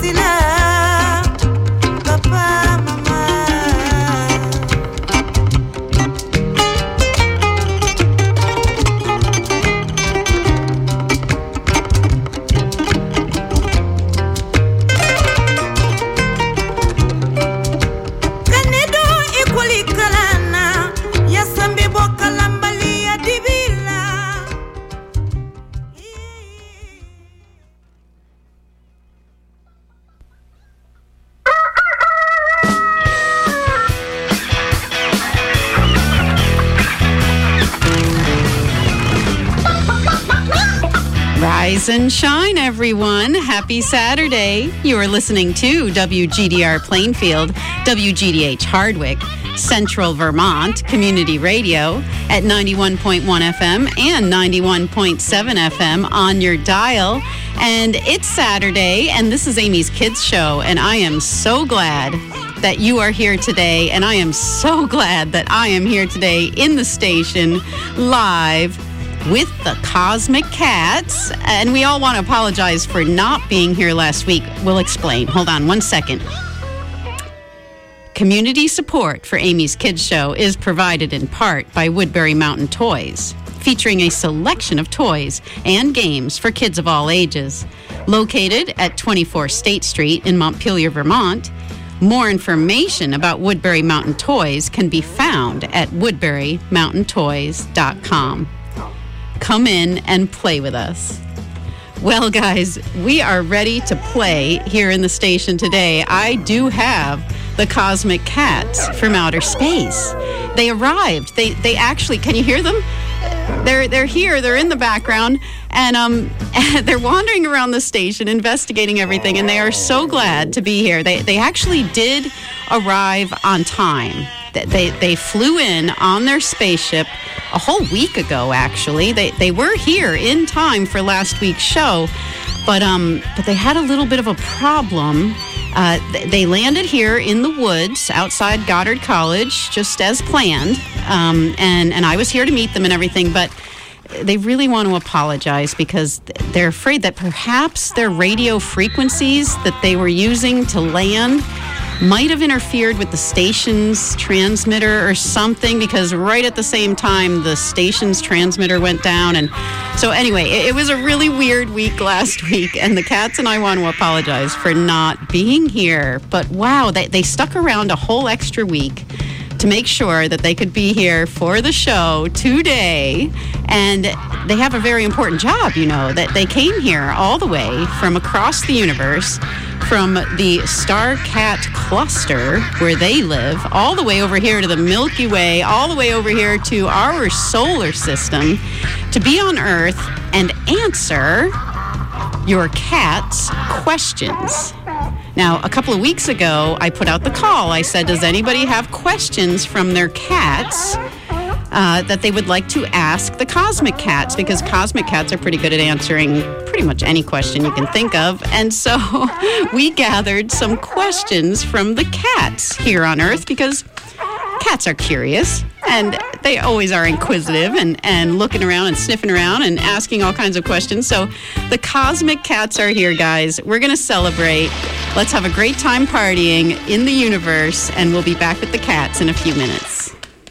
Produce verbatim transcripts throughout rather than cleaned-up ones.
Rise and shine, everyone. Happy Saturday. You are listening to W G D R Plainfield, W G D H Hardwick, Central Vermont Community Radio at ninety-one point one F M and ninety-one point seven F M on your dial. And it's Saturday, and this is Amy's Kids Show, and I am so glad that you are here today, and I am so glad that I am here today in the station live with the Cosmic Cats. And we all want to apologize for not being here last week. We'll explain. Hold on one second. Community support for Amy's Kids Show is provided in part by Woodbury Mountain Toys, featuring a selection of toys and games for kids of all ages. Located at twenty-four State Street in Montpelier, Vermont, more information about Woodbury Mountain Toys can be found at woodbury mountain toys dot com. Come in and play with us. Well, guys, we are ready to play here in the station today. I do have the Cosmic Cats from outer space. They arrived. They they actually, can you hear them? They're they're here. They're in the background, and um, they're wandering around the station, investigating everything. And they are so glad to be here. They they actually did arrive on time. They they flew in on their spaceship a whole week ago. Actually, they they were here in time for last week's show, but um, but they had a little bit of a problem. Uh, they landed here in the woods outside Goddard College, just as planned, um, and, and I was here to meet them and everything, but they really want to apologize because they're afraid that perhaps their radio frequencies that they were using to land might have interfered with the station's transmitter or something, because right at the same time the station's transmitter went down. And so anyway, it, it was a really weird week last week, and the cats and I want to apologize for not being here. But wow, they, they stuck around a whole extra week to make sure that they could be here for the show today. And they have a very important job, you know, that they came here all the way from across the universe, from the Star Cat cluster where they live, all the way over here to the Milky Way, all the way over here to our solar system, to be on Earth and answer your cat's questions. Now, a couple of weeks ago, I put out the call. I said, does anybody have questions from their cats uh, that they would like to ask the Cosmic Cats? Because Cosmic Cats are pretty good at answering pretty much any question you can think of. And so we gathered some questions from the cats here on Earth, because cats are curious, and they always are inquisitive and, and looking around and sniffing around and asking all kinds of questions. So the Cosmic Cats are here, guys. We're going to celebrate. Let's have a great time partying in the universe, and we'll be back with the cats in a few minutes.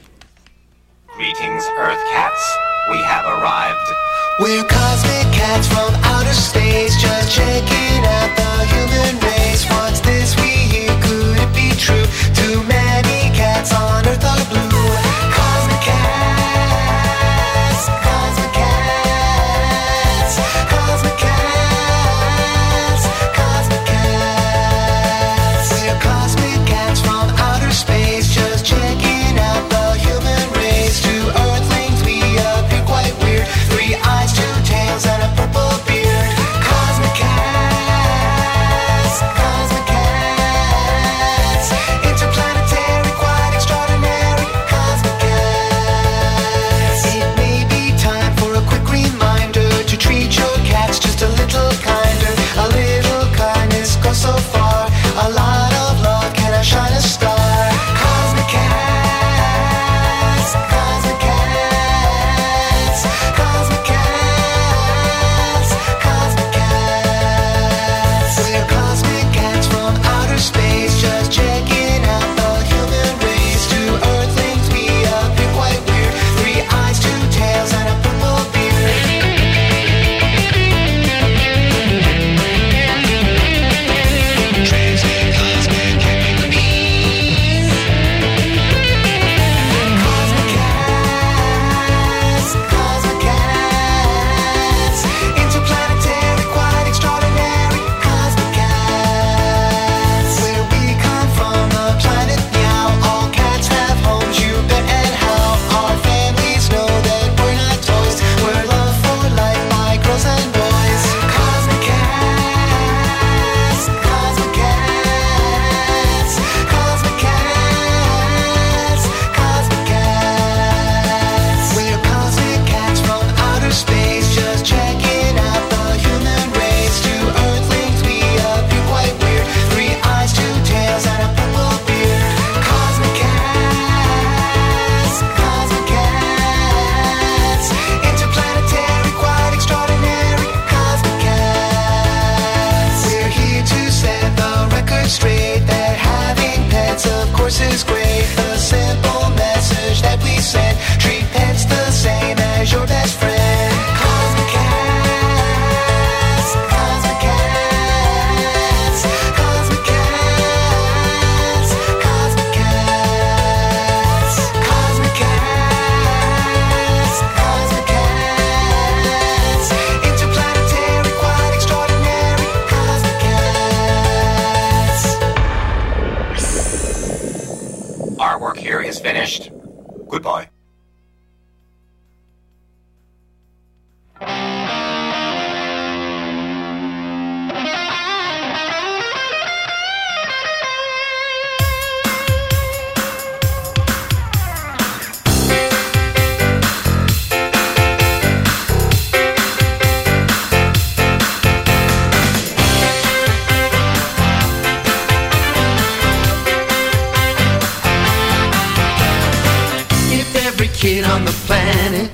Greetings, Earth Cats. We have arrived. We're Cosmic Cats from outer space, just checking out the human race. What's this we hear? Could it be true? Too many cats on Earth are blue. Cosmic Cats, Cosmic Cats, Cosmic Cats, Cosmic Cats. We're Cosmic Cats from outer space, just checking out the human race. To Earthlings we appear quite weird. Three eyes, two tails, and a purple beard. Cosmic Cats, finished. Goodbye. Kid on the planet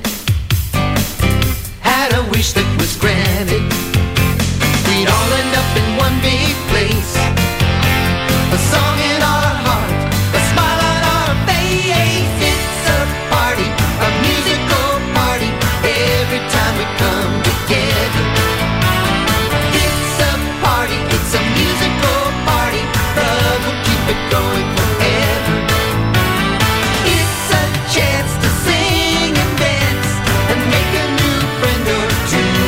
had a wish that was granted. We'd all end up in one big place, a song in our heart, a smile on our face. It's a party, a musical party, every time we come together. It's a party, it's a musical party, love will keep it going forever. It's a chance to sing and dance and make a new friend or two.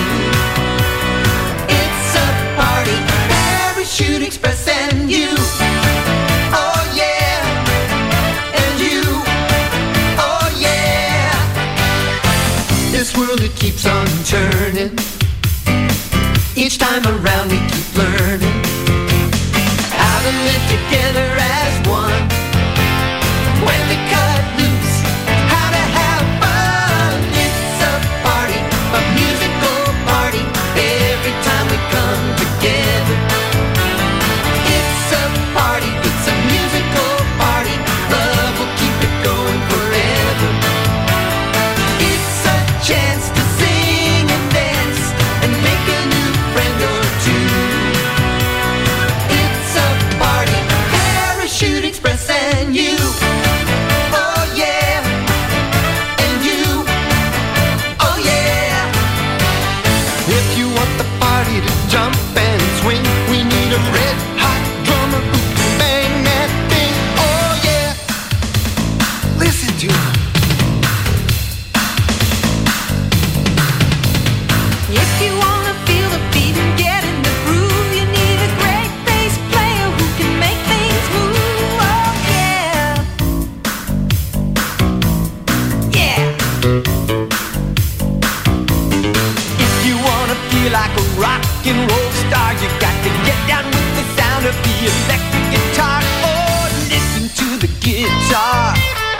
It's a party, Parachute Express and you. Oh yeah, and you. Oh yeah. This world, it keeps on turning. Each time around we keep learning how to live together as one. When we cut loose, how to have fun. It's a party, a musical party, every time we come together. It's a party, it's a musical party, love will keep it going forever. It's a chance to sing and dance and make a new friend or two. It's a party, Parachute Express and you. Oh yeah, and you. Oh yeah. If you want the party to jump and swing, we need a red hot drummer who can bang that thing. Oh yeah. Listen to him. If you wanna feel the beat and get in the groove, you need a great bass player who can make things move. Oh yeah, yeah. If you wanna feel like a rock and roll star, you got to get down with the sound of the electric guitar. Oh, listen to the guitar.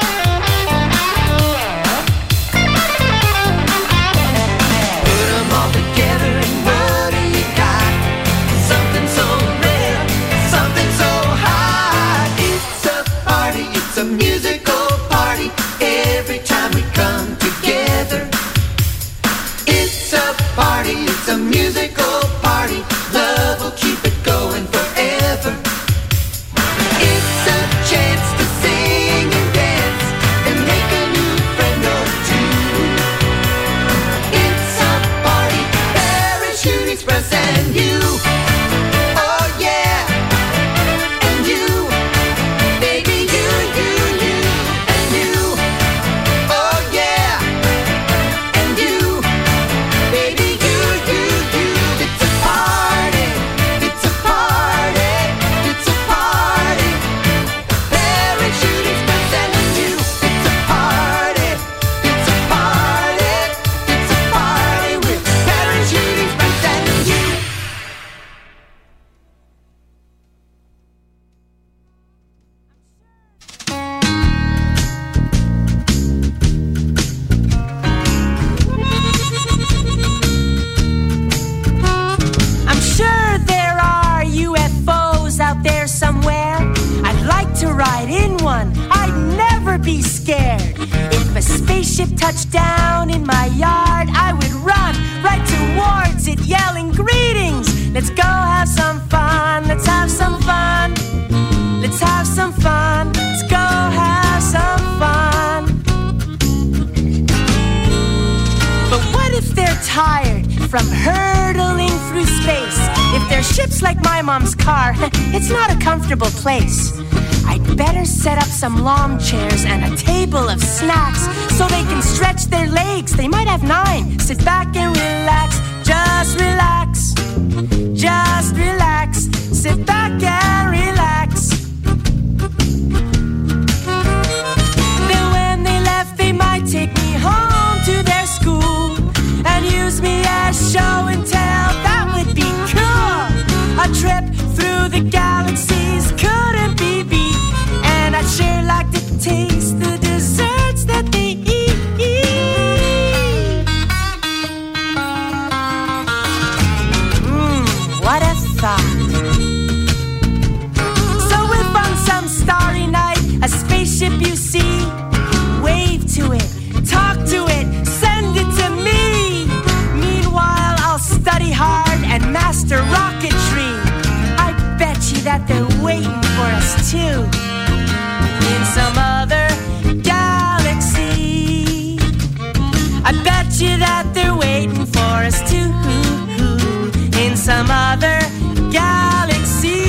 Put 'em all together and what do you got? Something so rare, something so hot. It's a party, it's a musical party, every time we come together. It's a party, it's a musical party, love will keep it going forever. It's a chance to sing and dance and make a new friend or two. It's a party, Parachute Express and you. Oh yeah, and you. Baby, you, you, you, and you. Oh yeah, and you. Baby, you, you, you. It's a party, it's a party, it's a party. Parachute Express and you. It's a party, it's a party, it's a party with Parachute Express and you. I'm sure there are U F Os out there somewhere. I'd like to ride in one, I'd never be scared. If a spaceship touched down in my yard, I would run right towards it yelling greetings. Let's go have some fun, let's have some fun. Let's have some fun, let's go have some fun. But what if they're tired from hurtling through space? If their ship's like my mom's car, it's not a comfortable place. I'd better set up some lawn chairs and a table of snacks so they can stretch their legs. They might have nine. Sit back and relax, just relax, just relax. Sit back and relax. Then waiting for us too. In some other galaxy, I bet you that they're waiting for us too. In some other galaxy.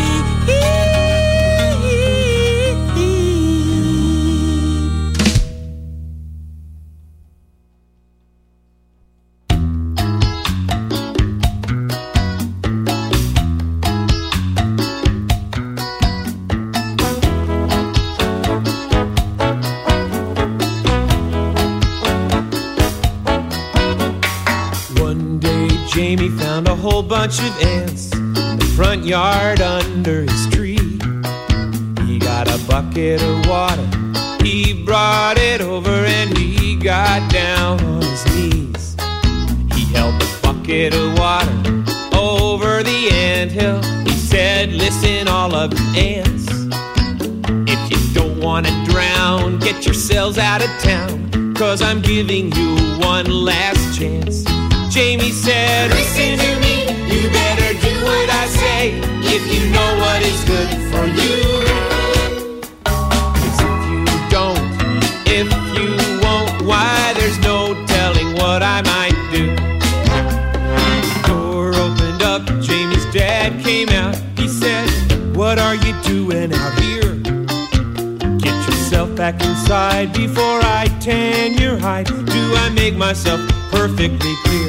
Jamie found a whole bunch of ants in the front yard under his tree. He got a bucket of water, he brought it over and he got down on his knees. He held the bucket of water over the anthill. He said, listen all of you ants, if you don't want to drown, get yourselves out of town, 'cause I'm giving you one last chance. Jamie said, listen to me, you better do what I say, if you know what is good for you. 'Cause if you don't, if you won't, why there's no telling what I might do. The door opened up, Jamie's dad came out. He said, what are you doing out here? Get yourself back inside before I tan your hide. Do I make myself perfectly clear?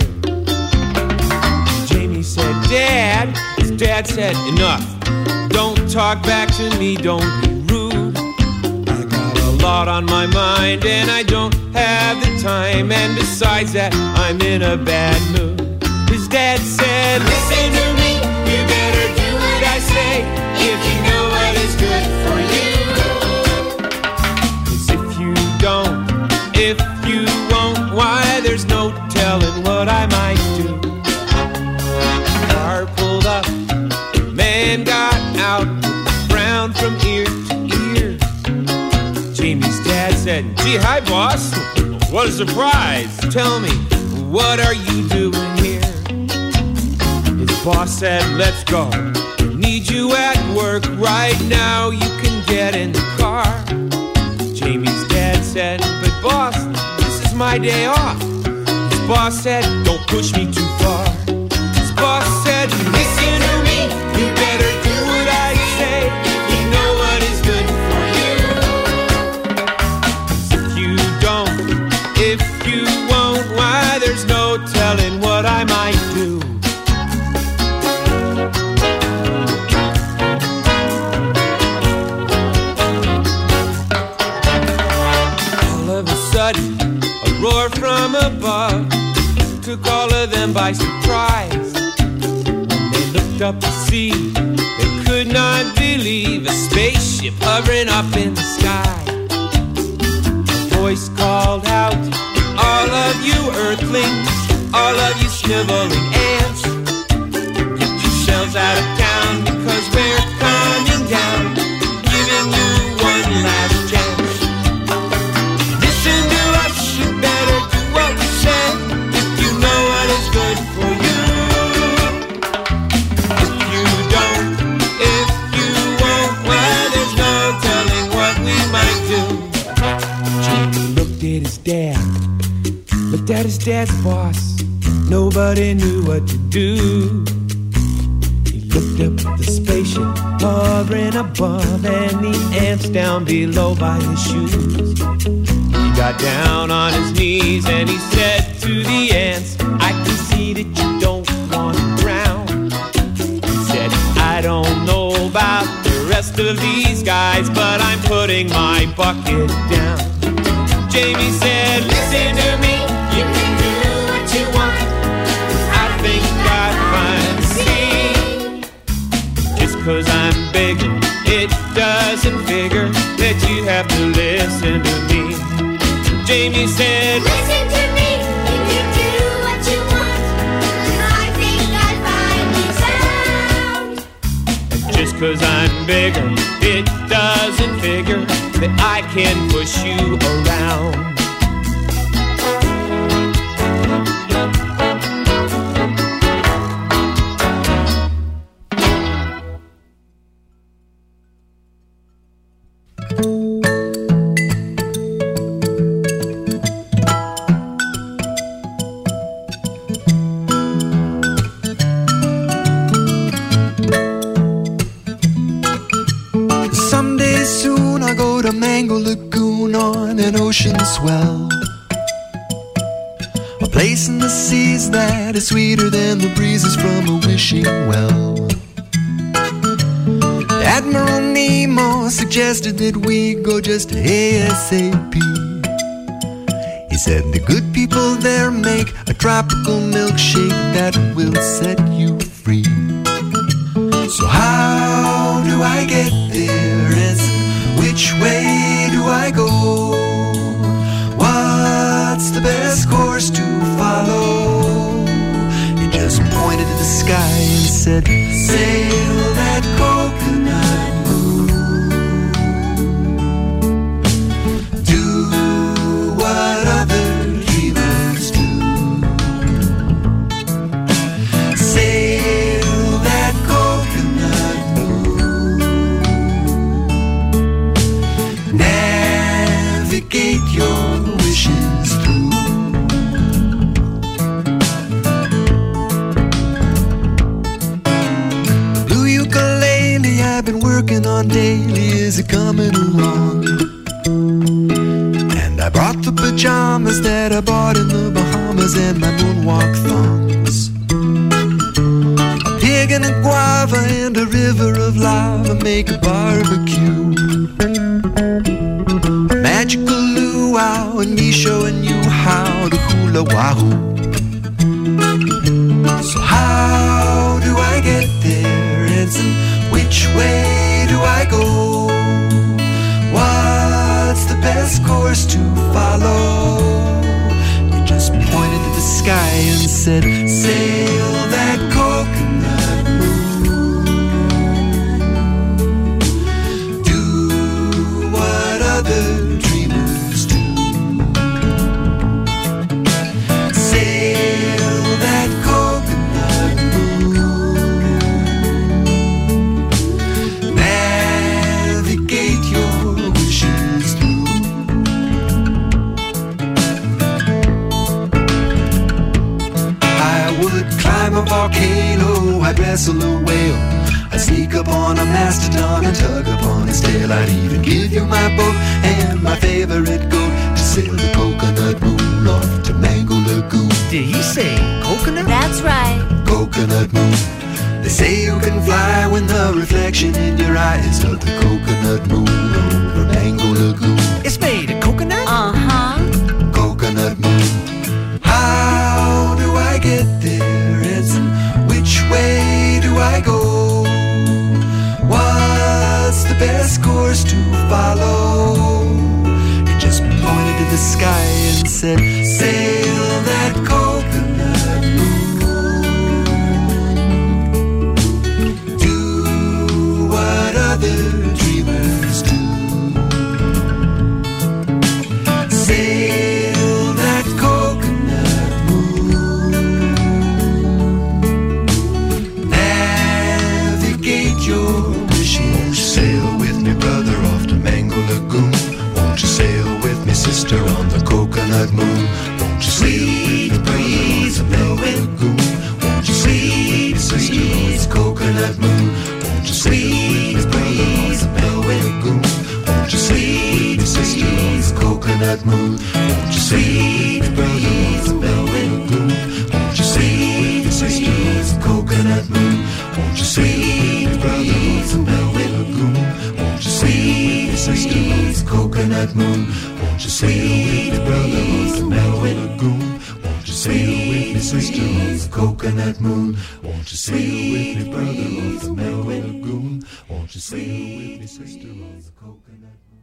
Jamie said, Dad, his dad said, enough. Don't talk back to me, don't be rude. I got a lot on my mind and I don't have the time, and besides that, I'm in a bad mood. His dad said, listen to me, you better do what I say, if you know what is good for you. 'Cause if you don't, if you won't, why there's no telling what I might do. Car pulled up, man got out, frown from ear to ear. Jamie's dad said, gee, hi boss, what a surprise. Tell me, what are you doing here? His boss said, let's go, need you at work right now, you can get in the car. Jamie's dad said, but boss, this is my day off. His boss said, don't push me too far. His boss said, listen to me, you better do what I say, you know what is good for you. 'Cause if you don't, if you won't, why there's no telling what I might do. All of a sudden, a roar from above took all of them by surprise. When they looked up to see, they could not believe a spaceship hovering up in the sky. A voice called out, all of you earthlings, all of you sniveling ants, get yourselves out of town, because we're coming down, giving you one last chance. Listen to us, you better do what we say, if you know what is good for you. If you don't, if you won't, well, there's no telling what we might do. Jamie looked at his dad, looked at his dad's boss. Nobody knew what to do. He looked up at the spaceship hovering above, and the ants down below by his shoes. He got down on his knees and he said to the ants, I can see that you don't want to drown. He said, I don't know about the rest of these guys, but I'm putting my bucket down. Jamie said, listen to me, you can do what you want, I think I'd find sea. Just 'cause I'm bigger, it doesn't figure that you have to listen to me. Jamie said, listen to me, you can do what you want, I think I'd find you sound. And just 'cause I'm bigger, it doesn't figure that I can push you around. Pretty soon I'll go to Mango Lagoon on an ocean swell, a place in the seas that is sweeter than the breezes from a wishing well. Admiral Nemo suggested that we go just ASAP. He said the good people there make a tropical milkshake that will set you free. So how do I get there, and which way do I go? What's the best course to follow? He just pointed to the sky and said, sail that coconut moon. Do what other dreamers do. Sail that coconut moon. Navigate your wishes through. I've been working on daily is a coming along, and I brought the pajamas that I bought in the Bahamas and my moonwalk thongs, a pig and a guava and a river of lava make a barbecue, a magical luau and me showing you how to hula wahoo. So how do I get there, Ensign? Which way do I go? What's the best course to follow? He just pointed to the sky and said, sail that coconut moon. Do what other dreamers do. Sail that coconut moon. Navigate your wishes through. I would climb a volcano, I'd wrestle a whale, I'd sneak up on a mastodon and tug upon his tail. I'd even give you my boat and my favorite goat to sail the coconut moon off to Mango Lagoon. Did he say coconut? That's right. Coconut moon. They say you can fly when the reflection in your eyes of the coconut moon over Mango Lagoon. It's made of coconut? Uh-huh. Coconut moon. How do I get there, Ensign? Which way do I go? What's the best course to follow? He just pointed to the sky and said, sail that coconut moon. Do what other dreamers do. Sail that coconut moon. Navigate your wishes. Won't you sail with me, brother, off to Mango Lagoon? Won't you sail with me, sister, on the coconut moon? Won't you sail with me, breeze of Mango Lagoon? Won't you sail with me, sister, on the coconut moon? Won't you sail with me, brother, on the Mango Lagoon? Won't you sail with me, sister, on the coconut moon? Won't you sail with me, brother, on the Mango Lagoon? Won't you sail with me, sister, on the coconut moon? Won't you sail with me, brother, on the Mango Lagoon? Won't you sail with me, sister, on the coconut moon? Won't you sail with me, brother, on the Mango Lagoon? Won't you sail with me, sister, on the coconut moon? Won't you sail with me, brother, on the Mango Lagoon? Won't you sail with me, sister, on the coconut moon?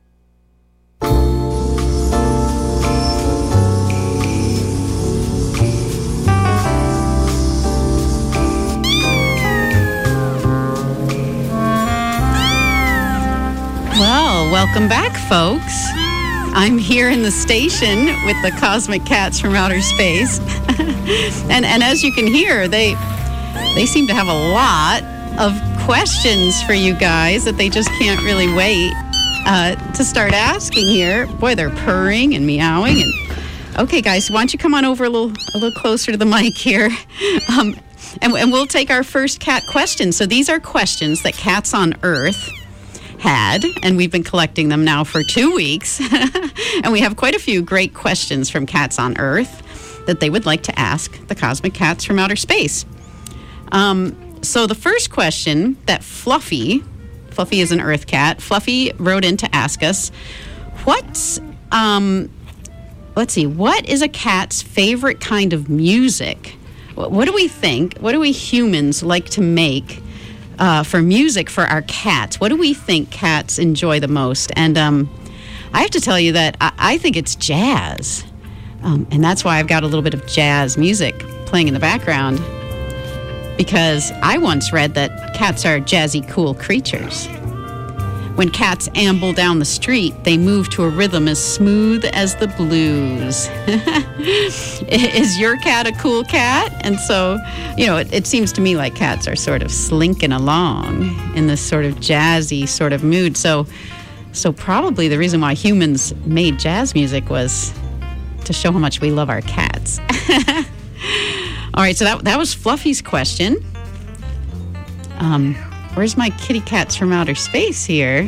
Well, welcome back, folks. I'm here in the station with the Cosmic Cats from outer space. and and as you can hear, they they seem to have a lot of questions for you guys that they just can't really wait uh, to start asking here. Boy, they're purring and meowing. And okay, guys, why don't you come on over a little a little closer to the mic here. Um, and, and we'll take our first cat question. So these are questions that cats on Earth had, and we've been collecting them now for two weeks. And we have quite a few great questions from cats on Earth that they would like to ask the cosmic cats from outer space. Um, so the first question that Fluffy, Fluffy is an Earth cat, Fluffy wrote in to ask us, what's, um, let's see, what is a cat's favorite kind of music? What, what do we think? What do we humans like to make uh, for music for our cats? What do we think cats enjoy the most? And um, I have to tell you that I, I think it's jazz. Um, and that's why I've got a little bit of jazz music playing in the background. Because I once read that cats are jazzy, cool creatures. When cats amble down the street, they move to a rhythm as smooth as the blues. Is your cat a cool cat? And so, you know, it, it seems to me like cats are sort of slinking along in this sort of jazzy sort of mood. So, so probably the reason why humans made jazz music was to show how much we love our cats. All right, so that that was Fluffy's question. Um, where's my kitty cats from outer space here?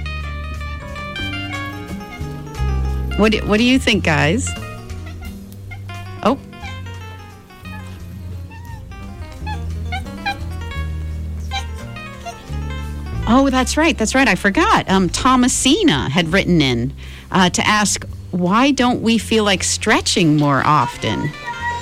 What do, what do you think, guys? Oh. Oh, that's right. That's right. I forgot. Um, Thomasina had written in uh, to ask, why don't we feel like stretching more often?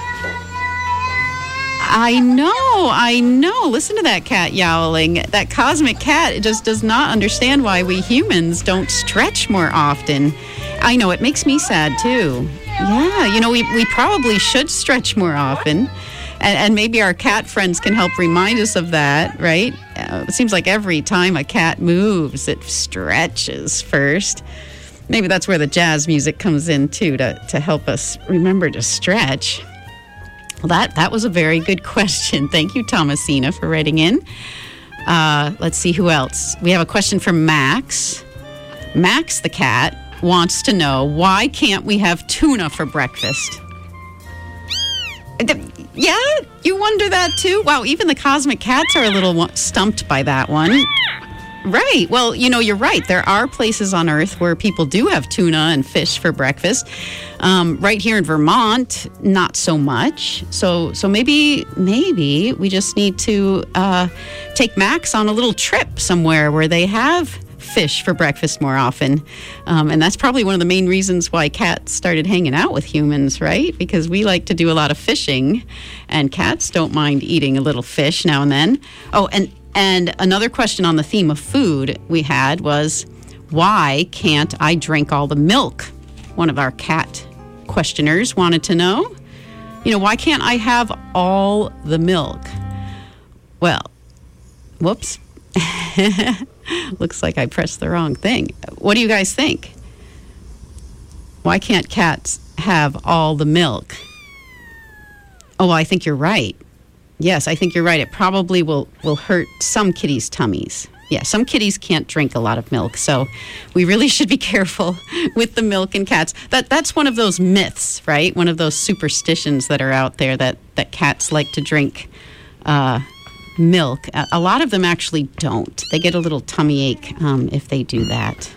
I know, I know. Listen to that cat yowling. That cosmic cat just does not understand why we humans don't stretch more often. I know, it makes me sad too. Yeah, you know, we, we probably should stretch more often. And, and maybe our cat friends can help remind us of that, right? Uh, it seems like every time a cat moves, it stretches first. Maybe that's where the jazz music comes in too, to, to help us remember to stretch. Well, that, that was a very good question. Thank you, Thomasina, for writing in. Uh, let's see who else. We have a question from Max. Max the cat wants to know, why can't we have tuna for breakfast? Yeah, you wonder that too? Wow, even the cosmic cats are a little stumped by that one. Right. Well, you know, you're right. There are places on Earth where people do have tuna and fish for breakfast. Um, right here in Vermont, not so much. So, so maybe, maybe we just need to uh, take Max on a little trip somewhere where they have fish for breakfast more often. Um, and that's probably one of the main reasons why cats started hanging out with humans, right? Because we like to do a lot of fishing, and cats don't mind eating a little fish now and then. Oh, and And another question on the theme of food we had was, why can't I drink all the milk? One of our cat questioners wanted to know. You know, why can't I have all the milk? Well, whoops. Looks like I pressed the wrong thing. What do you guys think? Why can't cats have all the milk? Oh, well, I think you're right. Yes, I think you're right. It probably will, will hurt some kitties' tummies. Yeah, some kitties can't drink a lot of milk, so we really should be careful with the milk in cats. That That's one of those myths, right? One of those superstitions that are out there that, that cats like to drink uh, milk. A, a lot of them actually don't. They get a little tummy ache um, if they do that.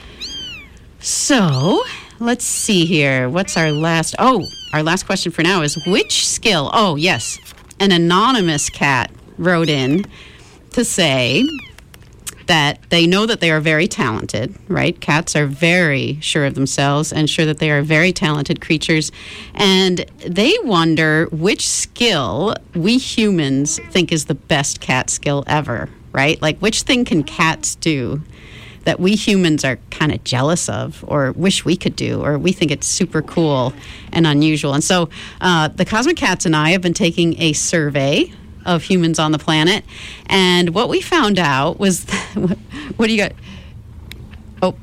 So, let's see here. What's our last... Oh, our last question for now is, which skill... Oh, yes. An anonymous cat wrote in to say that they know that they are very talented, right? Cats are very sure of themselves and sure that they are very talented creatures. And they wonder which skill we humans think is the best cat skill ever, right? Like, which thing can cats do that we humans are kind of jealous of or wish we could do, or we think it's super cool and unusual. And so uh, the Cosmic Cats and I have been taking a survey of humans on the planet, and what we found out was, what do you got? Oh.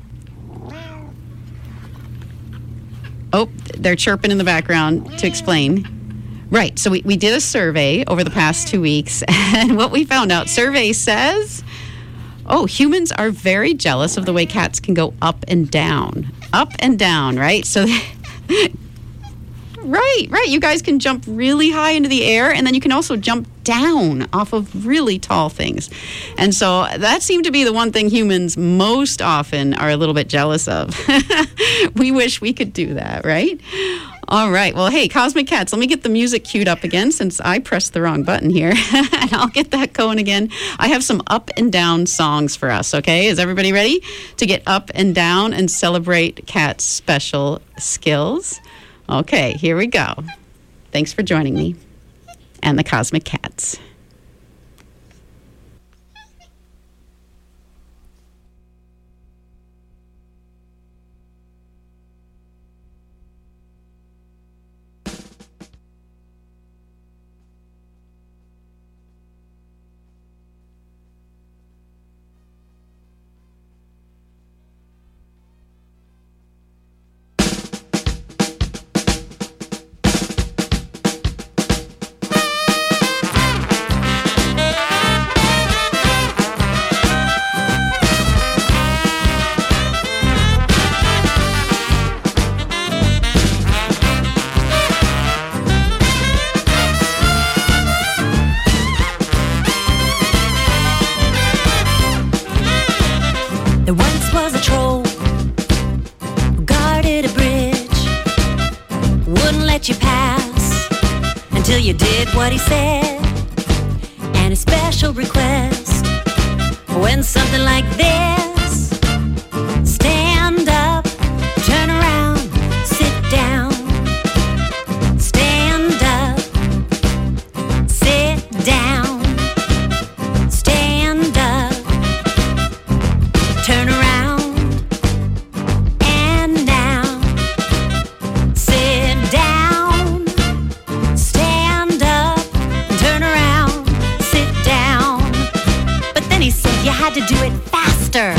Oh, they're chirping in the background to explain. Right, so we, we did a survey over the past two weeks, and what we found out, survey says... Oh, humans are very jealous of the way cats can go up and down. Up and down, right? So, Right, right. You guys can jump really high into the air, and then you can also jump down off of really tall things. And so that seemed to be the one thing humans most often are a little bit jealous of. We wish we could do that, right? All right. Well, hey, Cosmic Cats, let me get the music queued up again since I pressed the wrong button here. And I'll get that going again. I have some up and down songs for us, okay? Is everybody ready to get up and down and celebrate Cat's special skills? Okay, here we go. Thanks for joining me and the Cosmic Cats. There once was a troll who guarded a bridge, wouldn't let you pass until you did what he said. And a special request went something like this: stand up, turn around, sit down. Stand up, sit down. Stand up, turn around, and now sit down. Stand up, turn around, sit down. But then he said you had to do it faster.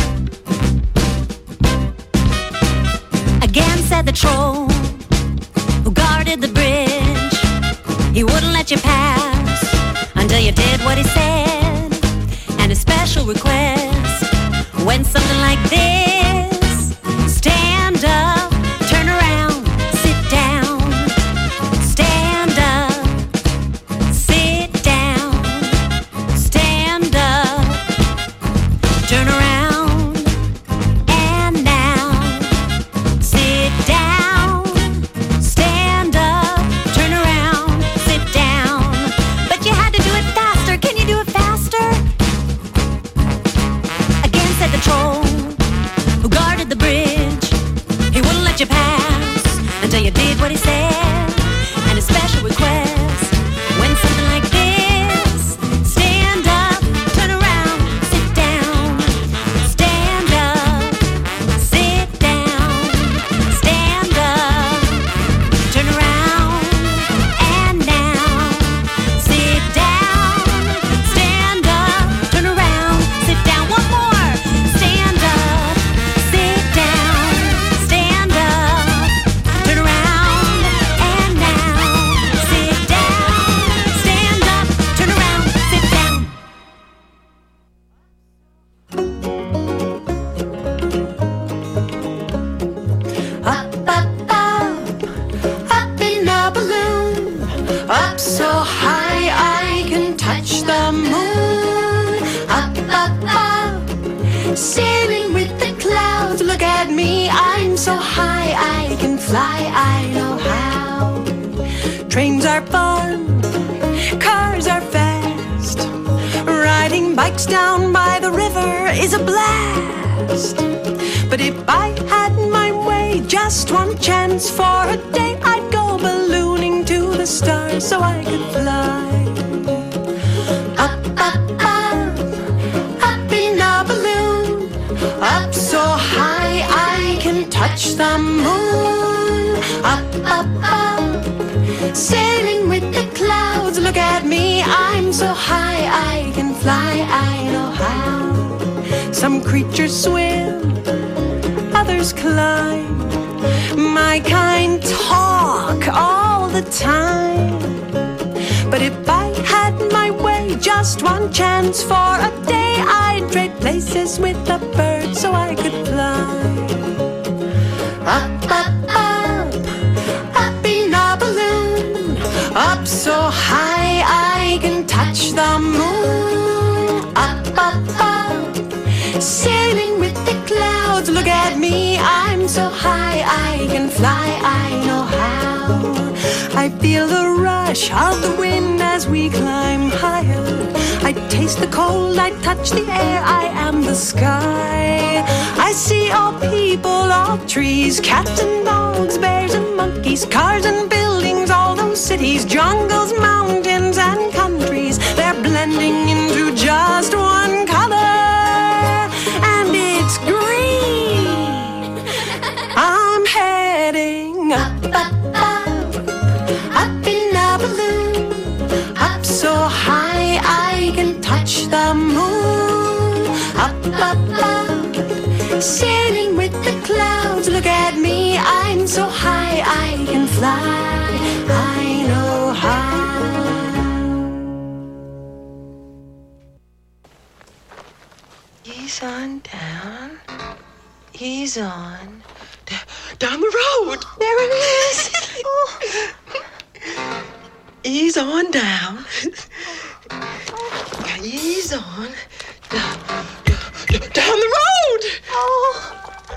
Again said the troll who guarded the bridge, he wouldn't let you pass until you did what he said. And a special request went something like this: stand up, turn around, sit down. Stand up, sit down. Stand up, turn around, and now sit down. Stand up, turn around, sit down. But you had to do it faster. Can you do it faster? Again said the troll who guarded the bridge, he wouldn't let you pass until you did what he said. And a special request went something like this: stand up, turn around, sit down. Stand up, sit down. Stand up, turn around, and now sit down. Stand up, turn around, sit down. One more. Stand up, sit down. Stand up, turn around, and now sit down. Stand up, turn around, sit down. Up, up, up, up in a balloon. Up so high I can touch the moon. Up, up, up, sailing with the clouds. Look at me, I'm so high I can fly, I know how. Trains are fun, cars are fast. Riding bikes down by the river is a blast. But if I had my way, just one chance for a day, I'd go ballooning to the stars so I could fly. Up, up, up, up in a balloon. Up so high I can touch the moon. Up, up, up, sailing with the clouds. Look at me, I'm so high I can fly, I know how. Some creatures swim, others climb. My kind talk all the time. But if I had my way, just one chance for a day, I'd trade places with the birds so I could fly. Up, up, up, up in a balloon. the moon. Up, up, up, sailing with the clouds. Look at me, I'm so high, I can fly, I know how. I feel the rush of the wind as we climb higher. I taste the cold, I touch the air, I am the sky. I see all people, all trees, cats and dogs, bears and monkeys, cars and buildings, all those cities, jungles, mountains and countries. They're blending into just one color, and it's green. I'm heading up, up, up, up in a balloon, up so high I can touch the moon. Up, up, up, sailing with the clouds. Look at me, I'm so high I can fly, I know how. Ease on down, ease on d- down the road. There it is. Oh. Ease on down, ease on down, down the road. Oh.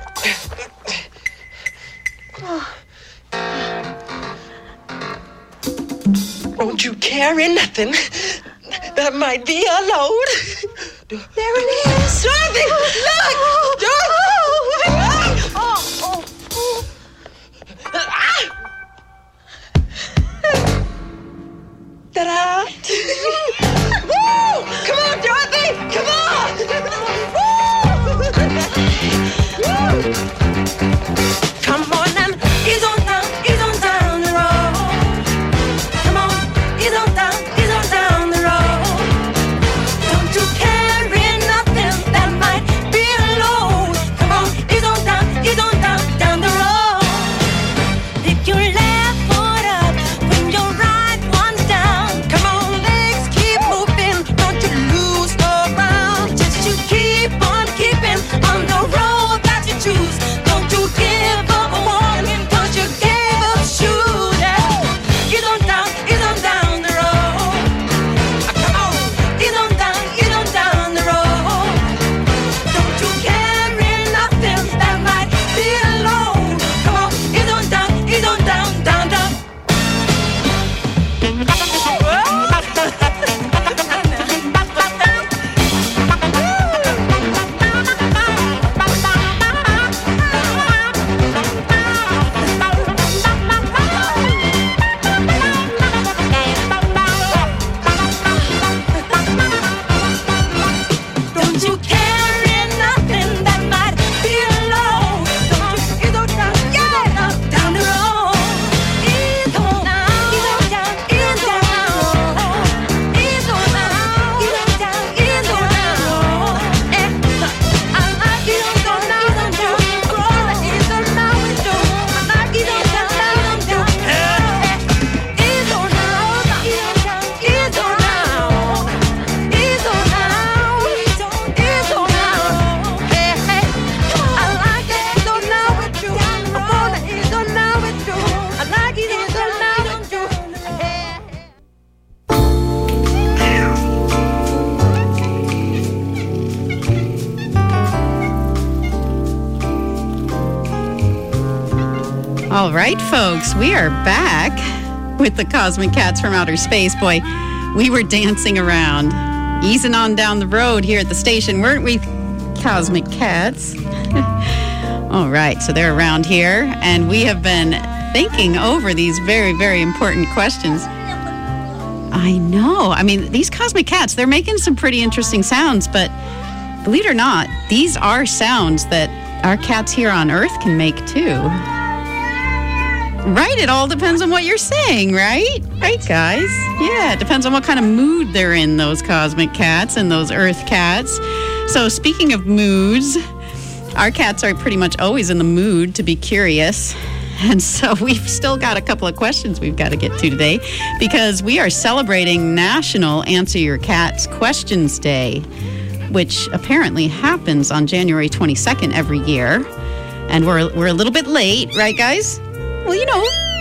Oh. Don't you carry nothing that might be a load. There it is. Dorothy, look! Dorothy! Oh, oh, oh. Ah! Ta-da! Woo! Come on, Dorothy! Come on! Woo! Woo! Come on and ease on down, ease on down the road. Come on, ease on down, ease on down the road. Don't you carry nothing that might be a load. Come on, ease on down, ease on down, down the road. Pick your left foot up when your right one's down. Come on, legs keep moving, don't you lose the ground. Just you keep on keeping on the road that you choose. Don't you give up walking, 'cause you gave up shooting. Ease on down, ease on down the road. Ah, come on, ease on down, ease on down the road. Don't you carry nothing that might be a load. Come on, ease on down, ease on down, down, down. Don't you carry nothing that might be a load. Don't you ease on down, yeah, down the road. Ease on down, ease on down, ease on down. Ease on down, ease on down, ease on down. Eh, I like it on down, ease on down. Roll it, ease on down, we do. I like it on down, ease on down. Eh, ease on down, ease on down, ease on down. Ease on down, ease on, ease on down. Hey, hey, I like it, ease on down with you. I wanna ease on down with you. I like it, ease on down with you. Hey, hey. All right, folks, we are back with the Cosmic Cats from Outer Space. Boy, we were dancing around, easing on down the road here at the station, weren't we, Cosmic Cats? All right, so they're around here, and we have been thinking over these very, very important questions. I know. I mean, these Cosmic Cats, they're making some pretty interesting sounds, but believe it or not, these are sounds that our cats here on Earth can make too. Right, it all depends on what you're saying, right? Right, guys? Yeah, it depends on what kind of mood they're in, those Cosmic Cats and those Earth Cats. So speaking of moods, our cats are pretty much always in the mood to be curious. And so we've still got a couple of questions we've got to get to today because we are celebrating National Answer Your Cats Questions Day, which apparently happens on January twenty-second every year. And we're we're a little bit late, right, guys? Well, you know,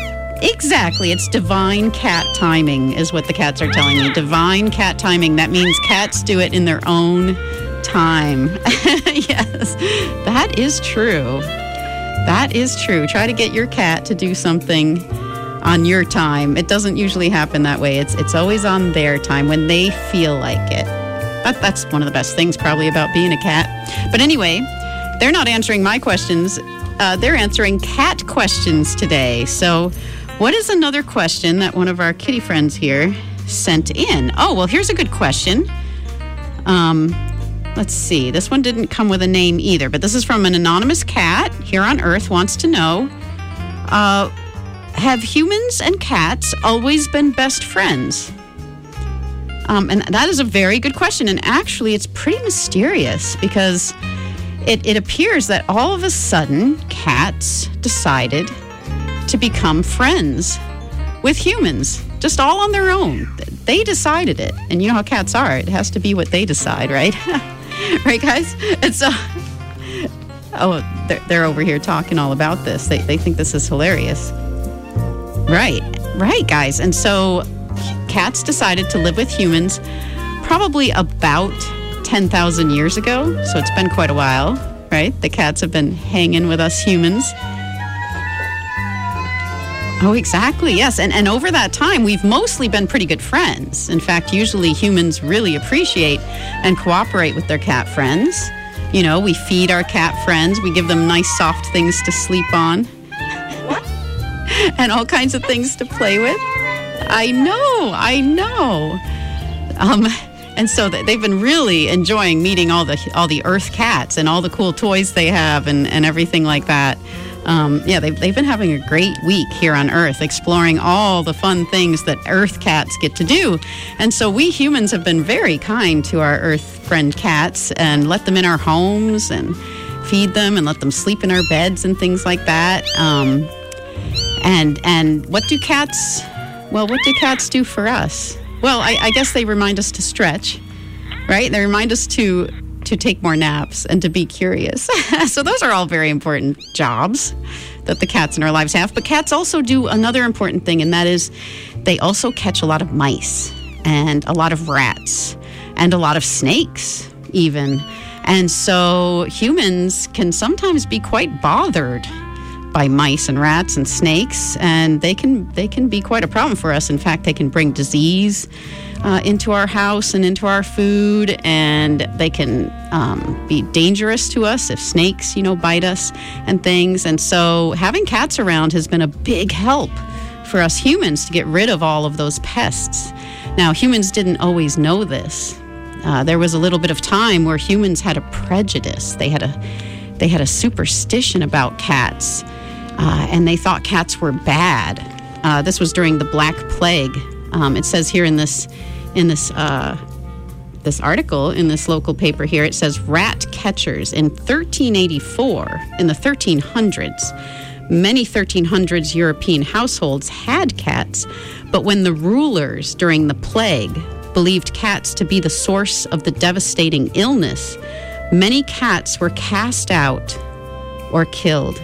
Exactly. It's divine cat timing is what the cats are telling me. Divine cat timing. That means cats do it in their own time. Yes, that is true. That is true. Try to get your cat to do something on your time. It doesn't usually happen that way. It's it's always on their time when they feel like it. That, that's one of the best things probably about being a cat. But anyway, they're not answering my questions. Uh, they're answering cat questions today. So what is another question that one of our kitty friends here sent in? Oh, well, here's a good question. Um, let's see. This one didn't come with a name either, but this is from an anonymous cat here on Earth, wants to know, uh, have humans and cats always been best friends? Um, and that is a very good question. And actually, it's pretty mysterious because it, it appears that all of a sudden, cats decided to become friends with humans, just all on their own. They decided it. And you know how cats are. It has to be what they decide, right? Right, guys? And so, oh, they're, they're over here talking all about this. They, they think this is hilarious. Right, right, guys. And so cats decided to live with humans probably about ten thousand years ago. So it's been quite a while, right? The cats have been hanging with us humans. Oh, exactly. Yes. And, and over that time, we've mostly been pretty good friends. In fact, usually humans really appreciate and cooperate with their cat friends. You know, we feed our cat friends. We give them nice, soft things to sleep on. And all kinds of things to play with. I know, I know. Um, and so they've been really enjoying meeting all the all the Earth cats and all the cool toys they have and, and everything like that. Um, yeah, they've, they've been having a great week here on Earth, exploring all the fun things that Earth cats get to do. And so we humans have been very kind to our Earth friend cats and let them in our homes and feed them and let them sleep in our beds and things like that. Um, and and what do cats, well, what do cats do for us? Well, I, I guess they remind us to stretch, right? They remind us to to take more naps and to be curious. So those are all very important jobs that the cats in our lives have. But cats also do another important thing, and that is they also catch a lot of mice and a lot of rats and a lot of snakes even. And so humans can sometimes be quite bothered by mice and rats and snakes, and they can they can be quite a problem for us. In fact, they can bring disease uh, into our house and into our food, and they can um, be dangerous to us if snakes, you know, bite us and things. And so having cats around has been a big help for us humans to get rid of all of those pests. Now, humans didn't always know this. Uh, there was a little bit of time where humans had a prejudice. They had a they had a superstition about cats. Uh, and they thought cats were bad. Uh, this was during the Black Plague. Um, it says here in this in this uh, this article in this local paper here, it says rat catchers in thirteen eighty-four, in the thirteen hundreds. Many thirteen hundreds European households had cats, but when the rulers during the plague believed cats to be the source of the devastating illness, many cats were cast out or killed.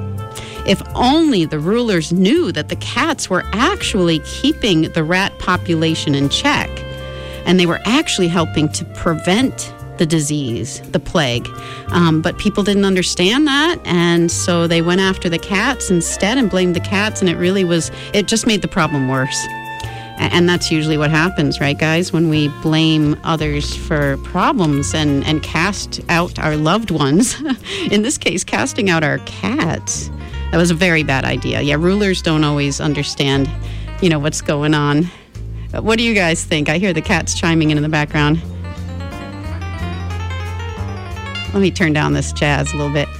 If only the rulers knew that the cats were actually keeping the rat population in check, and they were actually helping to prevent the disease, the plague. Um, but people didn't understand that, and so they went after the cats instead and blamed the cats, and it really was, it just made the problem worse. And that's usually what happens, right, guys? When we blame others for problems and, and cast out our loved ones, in this case, casting out our cats. That was a very bad idea. Yeah, rulers don't always understand, you know, what's going on. What do you guys think? I hear the cats chiming in in the background. Let me turn down this jazz a little bit.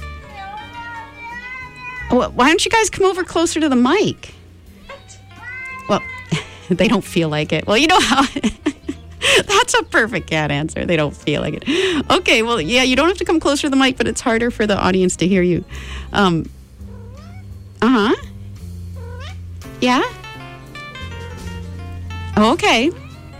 Oh, why don't you guys come over closer to the mic? Well, they don't feel like it. Well, you know how... That's a perfect cat answer. They don't feel like it. Okay, well, yeah, you don't have to come closer to the mic, but it's harder for the audience to hear you. Um... Uh-huh. Yeah? Oh, okay.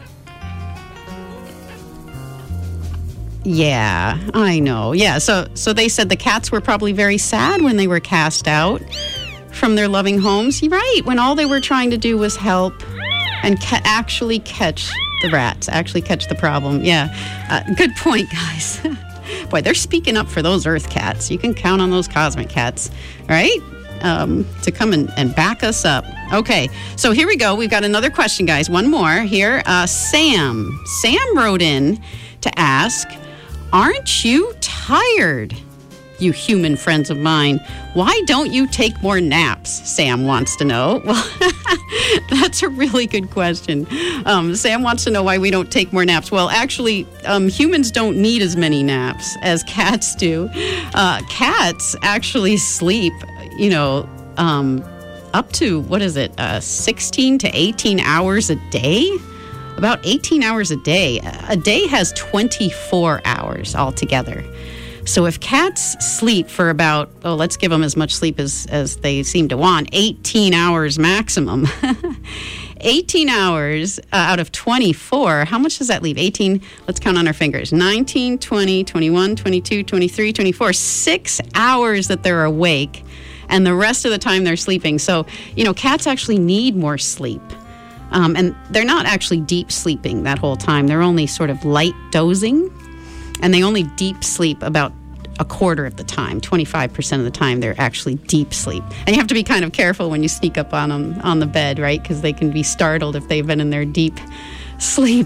Yeah, I know. Yeah, so so they said the cats were probably very sad when they were cast out. from their loving homes. You're right, when all they were trying to do was help and ca- actually catch the rats, actually catch the problem. Yeah, uh, good point, guys. Boy, they're speaking up for those Earth cats. You can count on those cosmic cats, right? Um, to come and, and back us up. Okay, so here we go. We've got another question, guys. One more here. Uh, Sam. Sam wrote in to ask, aren't you tired, you human friends of mine? Why don't you take more naps? Sam wants to know. Well, that's a really good question. Um, Sam wants to know why we don't take more naps. Well, actually, um, humans don't need as many naps as cats do. Uh, cats actually sleep, you know, um, up to, what is it, uh, sixteen to eighteen hours a day? About eighteen hours a day. A day has twenty-four hours altogether. So if cats sleep for about, oh, let's give them as much sleep as, as they seem to want, eighteen hours maximum. eighteen hours uh, out of twenty-four, how much does that leave? eighteen, let's count on our fingers. nineteen, twenty, twenty-one, twenty-two, twenty-three, twenty-four. Six hours that they're awake, and the rest of the time they're sleeping. So, you know, cats actually need more sleep. Um, and they're not actually deep sleeping that whole time. They're only sort of light dozing, and they only deep sleep about a quarter of the time. twenty-five percent of the time they're actually deep sleep. And you have to be kind of careful when you sneak up on them on the bed, right? Because they can be startled if they've been in their deep sleep.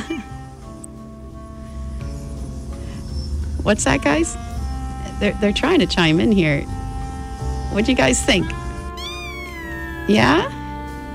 What's that, guys? They're, they're trying to chime in here. What do you guys think? Yeah?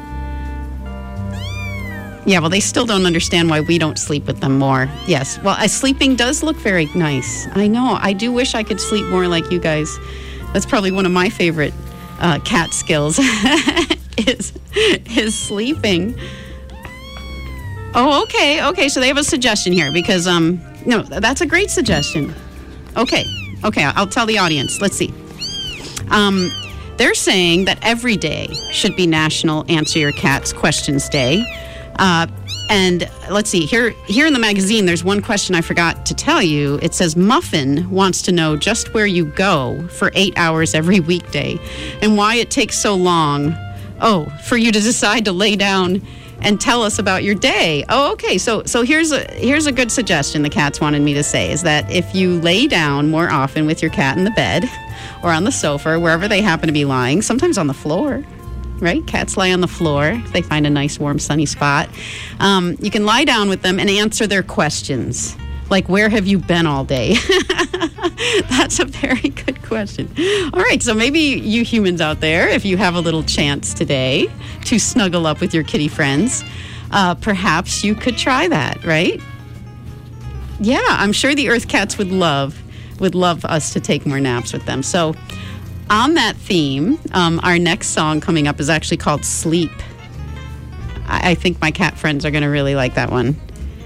Yeah, well, they still don't understand why we don't sleep with them more. Yes, well, uh, sleeping does look very nice. I know. I do wish I could sleep more like you guys. That's probably one of my favorite uh, cat skills is, is sleeping. Oh, okay, okay. So they have a suggestion here because, um, no, that's a great suggestion. Okay, okay, I'll tell the audience. Let's see. Um, they're saying that every day should be National Answer Your Cats Questions Day. Uh, and let's see, here here in the magazine, there's one question I forgot to tell you. It says, Muffin wants to know just where you go for eight hours every weekday and why it takes so long, oh, for you to decide to lay down and tell us about your day. Oh, okay, so so here's a, here's a good suggestion the cats wanted me to say, is that if you lay down more often with your cat in the bed or on the sofa, or wherever they happen to be lying, sometimes on the floor, right? Cats lie on the floor if they find a nice, warm, sunny spot. Um, you can lie down with them and answer their questions, like, where have you been all day? That's a very good question. All right, so maybe you humans out there, if you have a little chance today to snuggle up with your kitty friends, uh, perhaps you could try that, right? Yeah, I'm sure the Earth cats would love, would love us to take more naps with them. So, on that theme, um, our next song coming up is actually called Sleep. I, I think my cat friends are going to really like that one.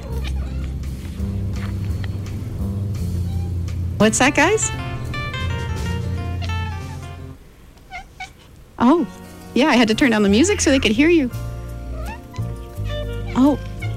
What's that, guys? Oh, yeah, I had to turn down the music so they could hear you. Oh.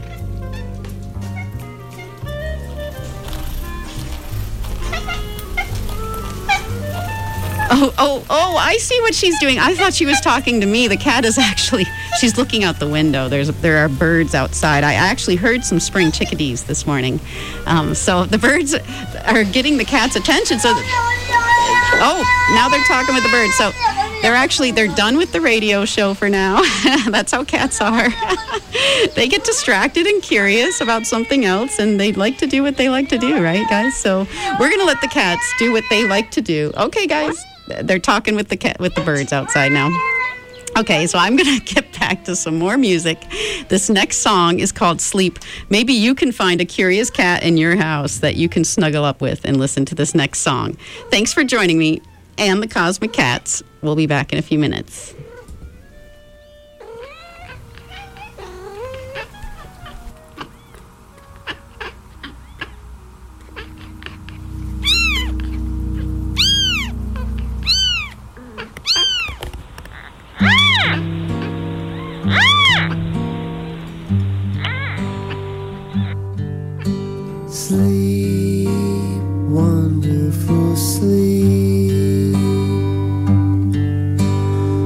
Oh, oh, oh, I see what she's doing. I thought she was talking to me. The cat is actually, she's looking out the window. There's There are birds outside. I actually heard some spring chickadees this morning. Um, so the birds are getting the cat's attention. So, oh, now they're talking with the birds. So they're actually, they're done with the radio show for now. That's how cats are. They get distracted and curious about something else, and they like to do what they like to do, right, guys? So we're going to let the cats do what they like to do. Okay, guys. They're talking with the cat, with the birds outside now. Okay, so I'm going to get back to some more music. This next song is called Sleep. Maybe you can find a curious cat in your house that you can snuggle up with and listen to this next song. Thanks for joining me and the Cosmic Cats. We'll be back in a few minutes. Sleep, wonderful sleep.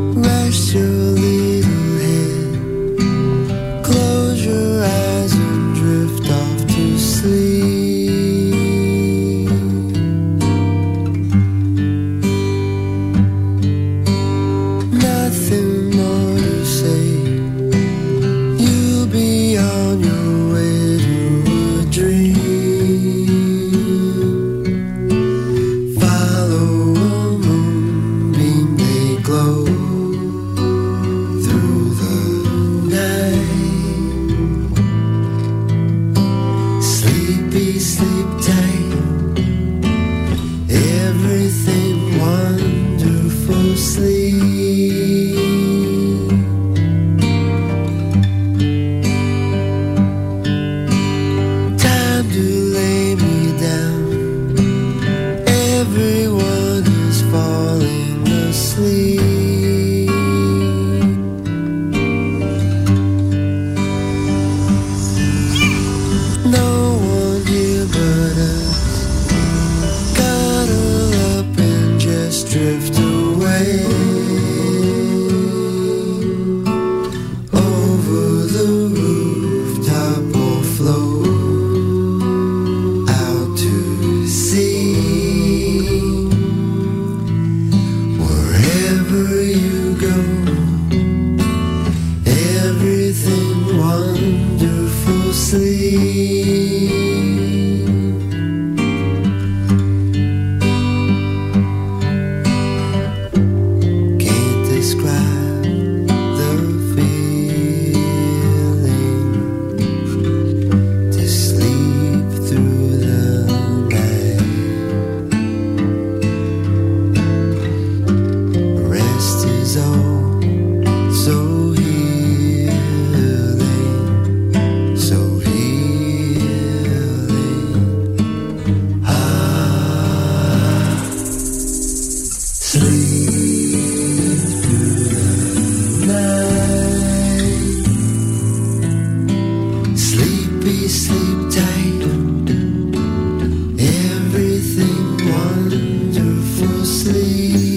Sleepy, sleep tight. Everything wonderful sleep.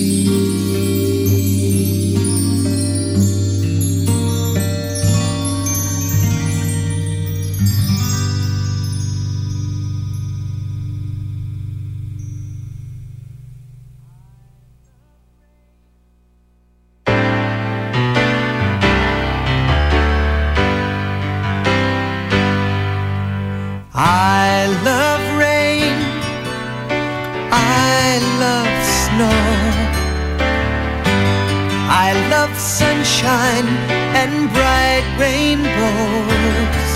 I love rain, I love snow, I love sunshine and bright rainbows.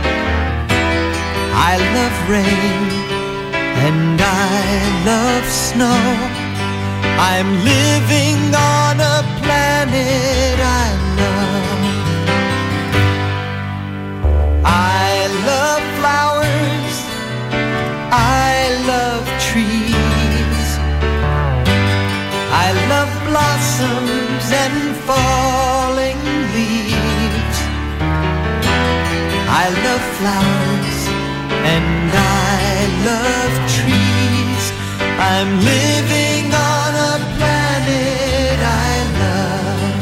I love rain and I love snow. I'm living on a planet I love. I love flowers, I love trees, I love blossoms and falling leaves. I love flowers and I love trees. I'm living on a planet I love.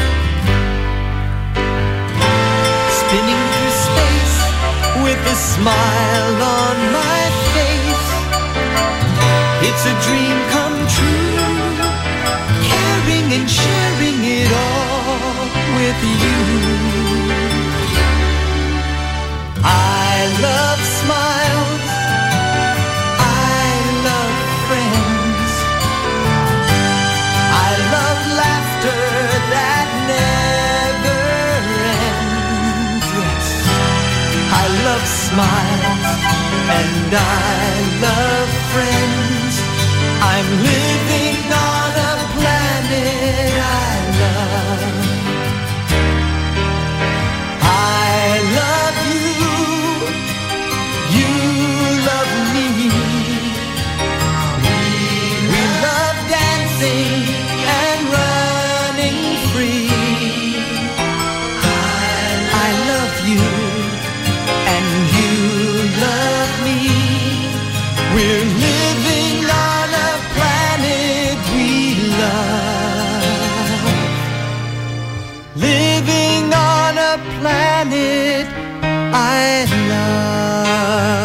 Spinning through space with a smile on my face. It's a dream come true, caring and sharing it all with you. I love smiles, I love friends, I love laughter that never ends. Yes, I love smiles and I love friends. I'm living on a planet I love. I love you, you love me. We love dancing and running free. I love you and you love me. We're living on a planet we love. Living on a planet I love.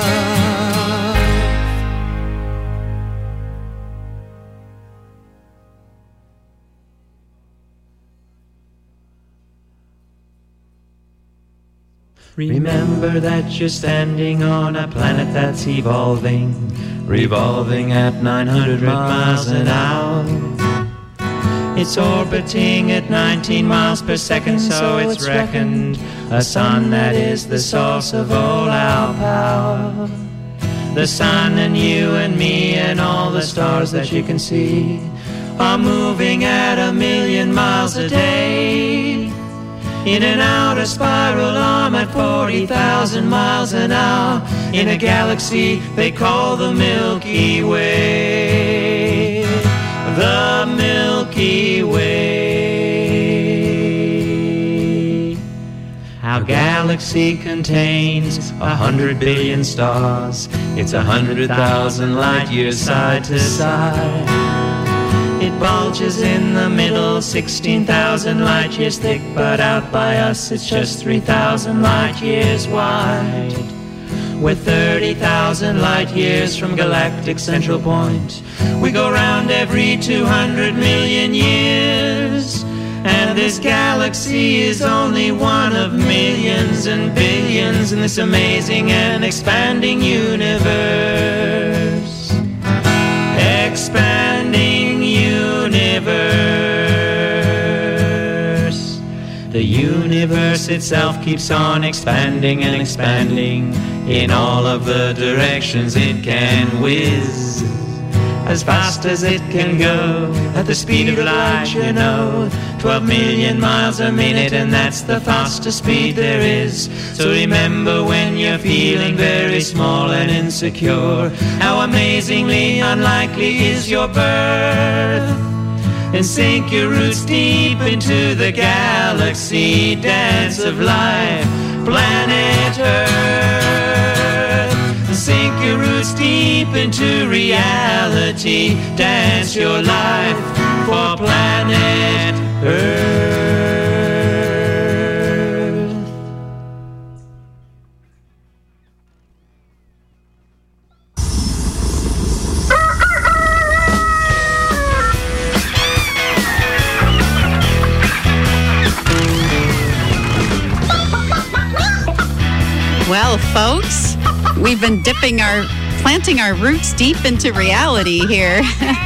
Remember that you're standing on a planet that's evolving, revolving at nine hundred miles an hour. It's orbiting at nineteen miles per second, so it's reckoned a sun that is the source of all our power. The sun and you and me and all the stars that you can see are moving at a million miles a day, in an outer spiral arm at forty thousand miles an hour, in a galaxy they call the Milky Way. The Milky Way. Our galaxy contains a hundred billion stars. It's a hundred thousand light years side to side. It bulges in the middle, sixteen thousand light years thick, but out by us it's just three thousand light years wide. We're thirty thousand light years from galactic central point. We go round every two hundred million years, and this galaxy is only one of millions and billions in this amazing and expanding universe. Expanding universe. The universe itself keeps on expanding and expanding in all of the directions it can whiz. as fast as it can go, at the speed of light, you know, twelve million miles a minute, and that's the fastest speed there is. So remember when you're feeling very small and insecure, how amazingly unlikely is your birth. And sink your roots deep into the galaxy dance of life, planet Earth. Sink your roots deep into reality, dance your life for planet Earth. Well, folks, we've been dipping our, planting our roots deep into reality here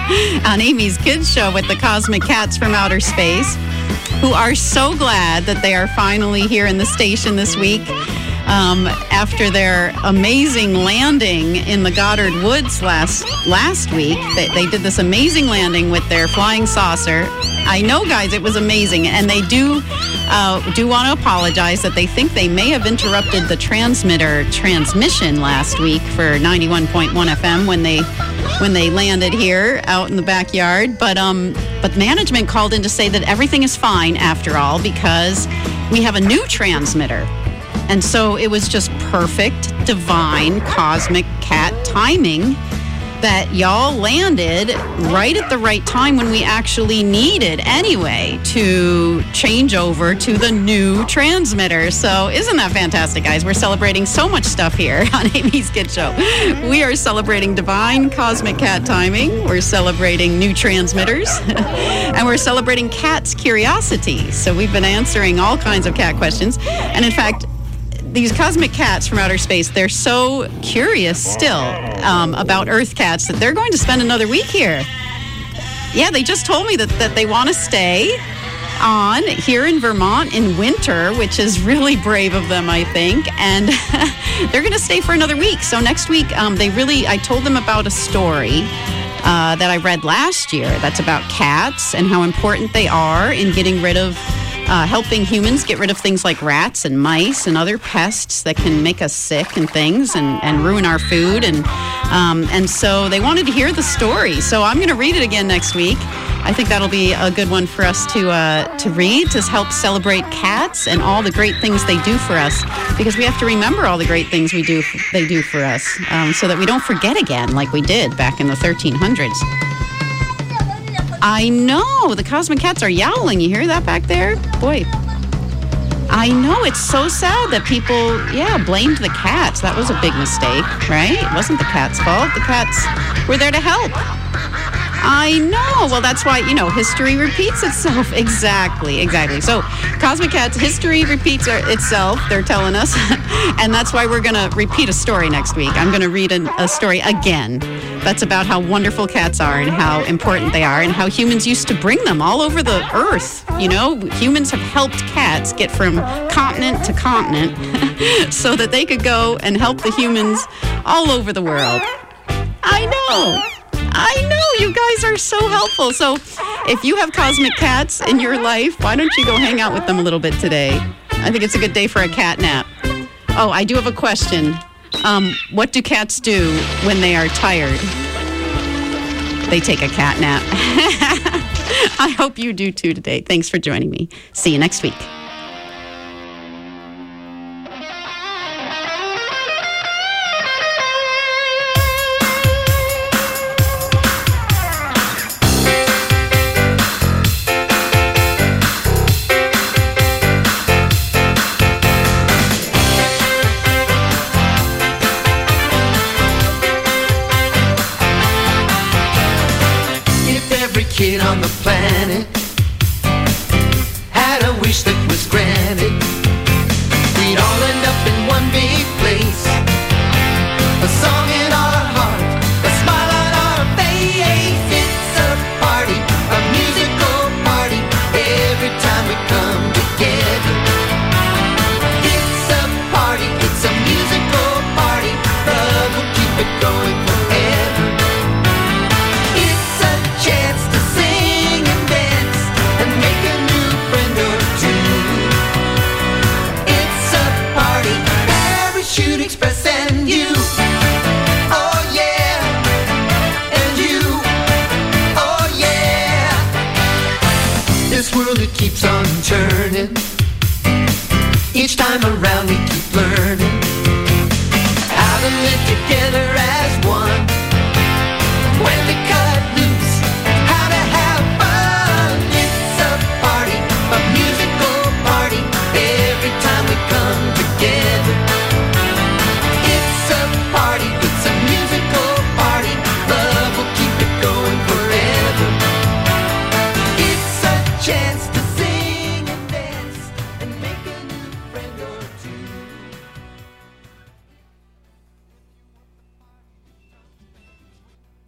on Amy's Kids Show with the Cosmic Cats from Outer Space, who are so glad that they are finally here in the station this week um, after their amazing landing in the Goddard Woods last last week. They, they did this amazing landing with their flying saucer. I know, guys, it was amazing, and they do uh, do want to apologize that they think they may have interrupted the transmitter transmission last week for ninety-one point one F M when they when they landed here out in the backyard. But um, but management called in to say that everything is fine after all because we have a new transmitter, and so it was just perfect, divine, cosmic cat timing that y'all landed right at the right time when we actually needed anyway to change over to the new transmitter. So isn't that fantastic, guys? We're celebrating so much stuff here on Amy's Kids Show. We are celebrating divine cosmic cat timing. We're celebrating new transmitters. And we're celebrating cats' curiosity. So we've been answering all kinds of cat questions. And in fact, these cosmic cats from outer space, they're so curious still um, about Earth cats that they're going to spend another week here. Yeah, they just told me that, that they want to stay on here in Vermont in winter, which is really brave of them, I think. And they're going to stay for another week. So next week, um, they really, I told them about a story uh, that I read last year that's about cats and how important they are in getting rid of Uh, helping humans get rid of things like rats and mice and other pests that can make us sick and things and, and ruin our food. And um, and so they wanted to hear the story. So I'm going to read it again next week. I think that'll be a good one for us to uh, to read, to help celebrate cats and all the great things they do for us, because we have to remember all the great things we do they do for us um, so that we don't forget again like we did back in the thirteen hundreds. I know. The cosmic cats are yowling. You hear that back there? Boy. I know. It's so sad that people, yeah, blamed the cats. That was a big mistake, right? It wasn't the cats' fault. The cats were there to help. I know. Well, that's why, you know, history repeats itself. Exactly, exactly. So, Cosmic Cats, history repeats itself, they're telling us. And that's why we're going to repeat a story next week. I'm going to read a, a story again that's about how wonderful cats are and how important they are and how humans used to bring them all over the earth. You know, humans have helped cats get from continent to continent so that they could go and help the humans all over the world. I know. I know, you guys are so helpful. So if you have cosmic cats in your life, why don't you go hang out with them a little bit today? I think it's a good day for a cat nap. Oh, I do have a question. Um, what do cats do when they are tired? They take a cat nap. I hope you do too today. Thanks for joining me. See you next week. Kid on the planet had a wish that was granted. We'd all end up in one big place, a song in our heart, a smile on our face. It's a party, a musical party, every time we come together. It's a party, it's a musical party, love will keep it going forever. time around.